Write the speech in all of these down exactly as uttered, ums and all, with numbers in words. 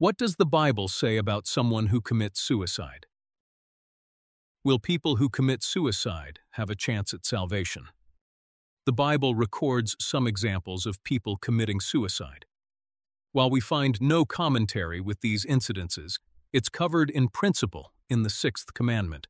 What does the Bible say about someone who commits suicide? Will people who commit suicide have a chance at salvation? The Bible records some examples of people committing suicide. While we find no commentary with these incidences, it's covered in principle in the sixth commandment.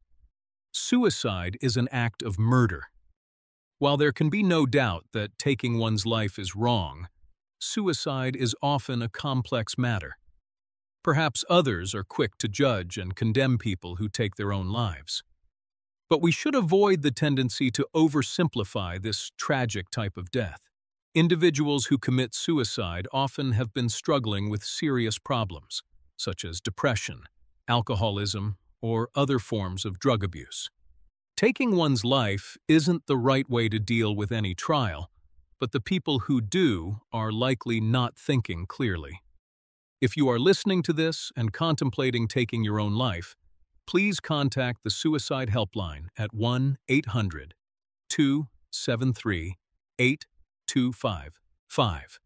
Suicide is an act of murder. While there can be no doubt that taking one's life is wrong, suicide is often a complex matter. Perhaps others are quick to judge and condemn people who take their own lives. But we should avoid the tendency to oversimplify this tragic type of death. Individuals who commit suicide often have been struggling with serious problems, such as depression, alcoholism, or other forms of drug abuse. Taking one's life isn't the right way to deal with any trial, but the people who do are likely not thinking clearly. If you are listening to this and contemplating taking your own life, please contact the Suicide Helpline at one eight hundred, two seven three, eight two five five.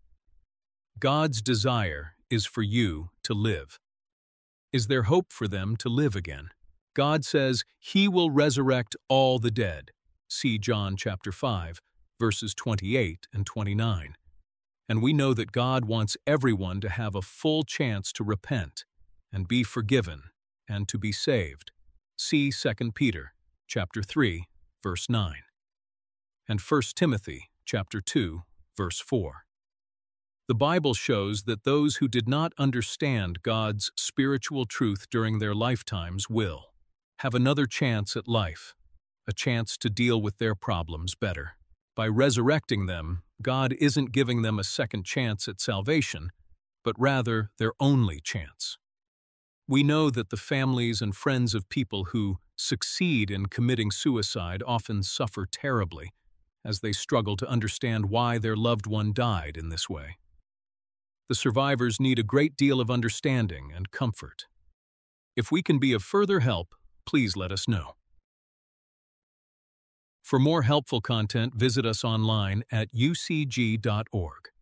God's desire is for you to live. Is there hope for them to live again? God says He will resurrect all the dead. See John chapter five, verses twenty-eight and twenty-nine. And we know that God wants everyone to have a full chance to repent and be forgiven and to be saved. See Second Peter chapter three, verse nine, and First Timothy chapter two, verse four. The Bible shows that those who did not understand God's spiritual truth during their lifetimes will have another chance at life, a chance to deal with their problems better. By resurrecting them, God isn't giving them a second chance at salvation, but rather their only chance. We know that the families and friends of people who succeed in committing suicide often suffer terribly as they struggle to understand why their loved one died in this way. The survivors need a great deal of understanding and comfort. If we can be of further help, please let us know. For more helpful content, visit us online at u c g dot org.